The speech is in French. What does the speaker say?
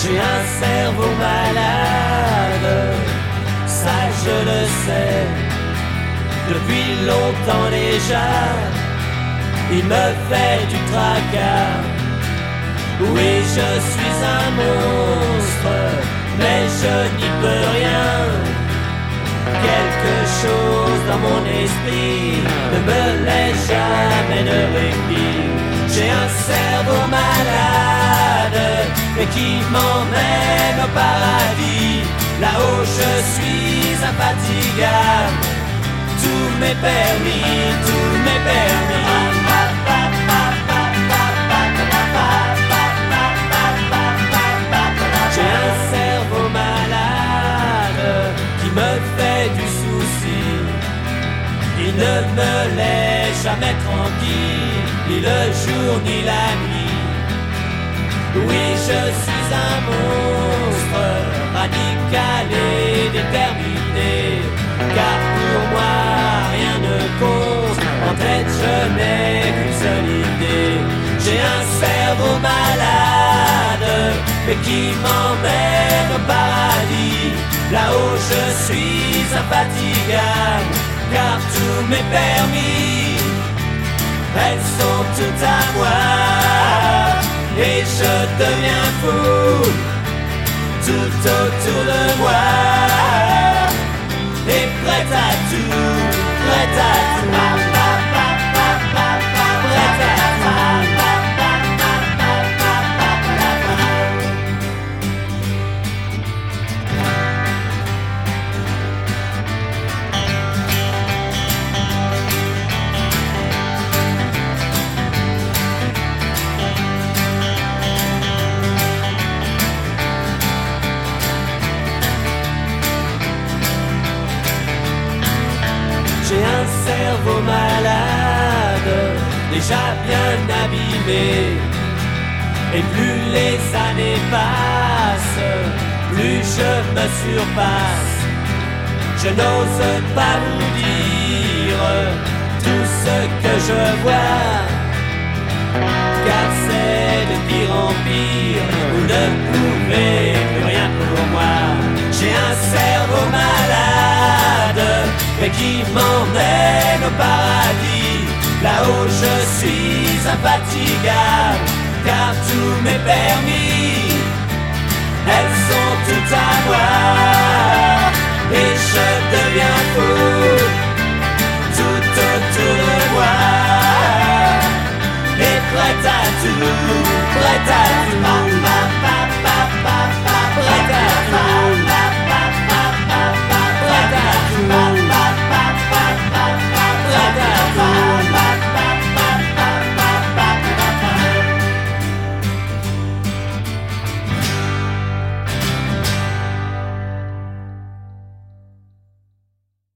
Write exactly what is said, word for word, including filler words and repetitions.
J'ai un cerveau malade, ça je le sais, depuis longtemps déjà, il me fait du tracas. Oui, je suis un monstre, mais je n'y peux rien. Quelque chose dans mon esprit ne me laisse jamais de répit. J'ai un cerveau malade, mais qui m'emmène au paradis. Là-haut je suis infatigable, tout m'est permis, tout m'est permis. J'ai un cerveau malade qui me fait du souci. Il ne me laisse jamais tranquille, ni le jour ni la nuit. Oui, je suis un monstre, radical et déterminé, car pour moi rien ne compte, en tête je n'ai qu'une seule idée. J'ai un cerveau malade, mais qui m'emmène au paradis. Là-haut je suis infatigable, car tout m'est permis. Elles sont toutes à moi, et je deviens fou, tout autour de moi, et prête à tout, prête à tout, prête à tout. J'ai un cerveau malade, déjà bien abîmé. Et plus les années passent, plus je me surpasse. Je n'ose pas vous dire tout ce que je vois, car c'est de pire en pire, vous ne pouvez plus rien pour moi. J'ai un cerveau malade, mais qui m'emmène au paradis. Là-haut je suis infatigable, car tout m'est permis. Elles sont toutes à moi, et je deviens fou.